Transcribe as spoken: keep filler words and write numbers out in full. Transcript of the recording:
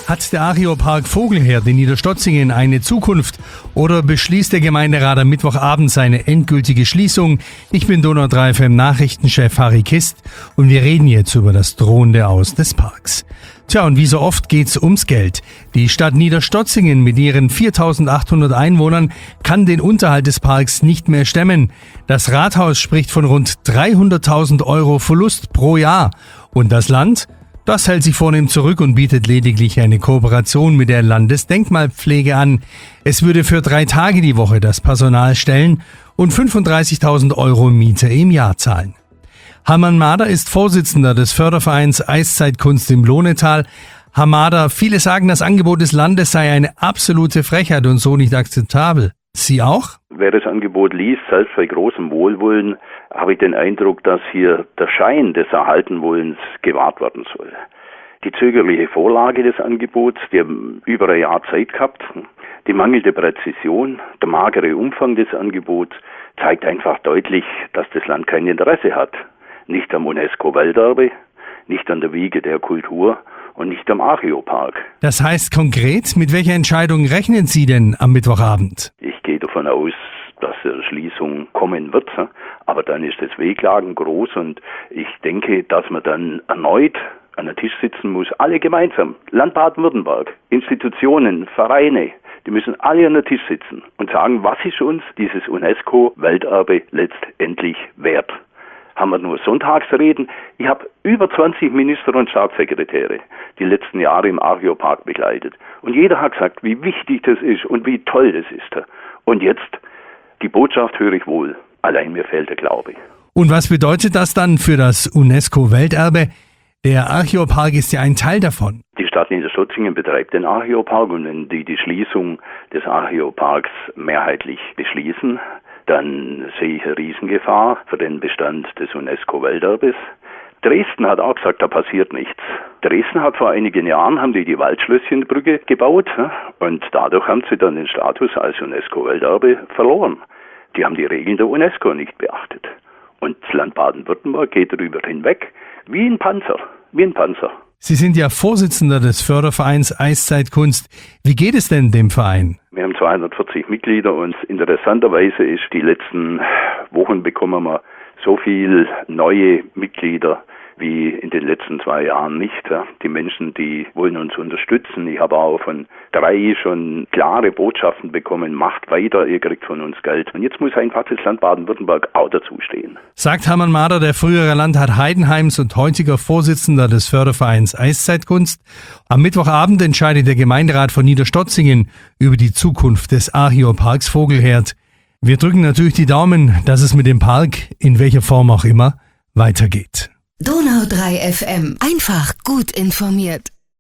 Hat der Archeopark Vogelherd in Niederstotzingen eine Zukunft oder beschließt der Gemeinderat am Mittwochabend seine endgültige Schließung? Ich bin Donau drei F M Nachrichtenchef Harry Kist und wir reden jetzt über das drohende Aus des Parks. Tja, und wie so oft geht's ums Geld. Die Stadt Niederstotzingen mit ihren viertausendachthundert Einwohnern kann den Unterhalt des Parks nicht mehr stemmen. Das Rathaus spricht von rund dreihunderttausend Euro Verlust pro Jahr. Und das Land? Das hält sich vornehm zurück und bietet lediglich eine Kooperation mit der Landesdenkmalpflege an. Es würde für drei Tage die Woche das Personal stellen und fünfunddreißigtausend Euro Miete im Jahr zahlen. Hermann Mader ist Vorsitzender des Fördervereins Eiszeitkunst im Lohnetal. Herr Mader, viele sagen, das Angebot des Landes sei eine absolute Frechheit und so nicht akzeptabel. Sie auch? Wer das Angebot liest, selbst bei großem Wohlwollen, habe ich den Eindruck, dass hier der Schein des Erhaltenwollens gewahrt werden soll. Die zögerliche Vorlage des Angebots, die haben über ein Jahr Zeit gehabt, die mangelnde Präzision, der magere Umfang des Angebots zeigt einfach deutlich, dass das Land kein Interesse hat. Nicht am UNESCO-Welterbe, nicht an der Wiege der Kultur und nicht am Archeopark. Das heißt konkret, mit welcher Entscheidung rechnen Sie denn am Mittwochabend? Ich gehe davon aus, dass eine Schließung kommen wird, aber dann ist das Wehklagen groß und ich denke, dass man dann erneut an den Tisch sitzen muss, alle gemeinsam, Land Baden-Württemberg, Institutionen, Vereine, die müssen alle an den Tisch sitzen und sagen, was ist uns dieses UNESCO-Welterbe letztendlich wert? Haben wir nur Sonntagsreden? Ich habe über zwanzig Minister und Staatssekretäre die letzten Jahre im Archeopark begleitet. Und jeder hat gesagt, wie wichtig das ist und wie toll das ist. Und jetzt, die Botschaft höre ich wohl. Allein mir fehlt der Glaube. Und was bedeutet das dann für das UNESCO-Welterbe? Der Archeopark ist ja ein Teil davon. Die Stadt Niederstotzingen betreibt den Archeopark und wenn die die Schließung des Archeoparks mehrheitlich beschließen, dann sehe ich eine Riesengefahr für den Bestand des UNESCO-Welterbes. Dresden hat auch gesagt, da passiert nichts. Dresden hat vor einigen Jahren, haben die die Waldschlösschenbrücke gebaut und dadurch haben sie dann den Status als UNESCO-Welterbe verloren. Die haben die Regeln der UNESCO nicht beachtet. Und das Land Baden-Württemberg geht darüber hinweg, wie ein Panzer, wie ein Panzer. Sie sind ja Vorsitzender des Fördervereins Eiszeitkunst. Wie geht es denn dem Verein? Wir haben zweihundertvierzig Mitglieder und interessanterweise ist, die letzten Wochen bekommen wir so viel neue Mitglieder wie in den letzten zwei Jahren nicht. Die Menschen, die wollen uns unterstützen. Ich habe auch von drei schon klare Botschaften bekommen, macht weiter, ihr kriegt von uns Geld. Und jetzt muss einfach das Land Baden-Württemberg auch dazustehen. Sagt Hermann Mader, der frühere Landrat Heidenheims und heutiger Vorsitzender des Fördervereins Eiszeitkunst. Am Mittwochabend entscheidet der Gemeinderat von Niederstotzingen über die Zukunft des Archeoparks Vogelherd. Wir drücken natürlich die Daumen, dass es mit dem Park, in welcher Form auch immer, weitergeht. Donau drei F M. Einfach gut informiert.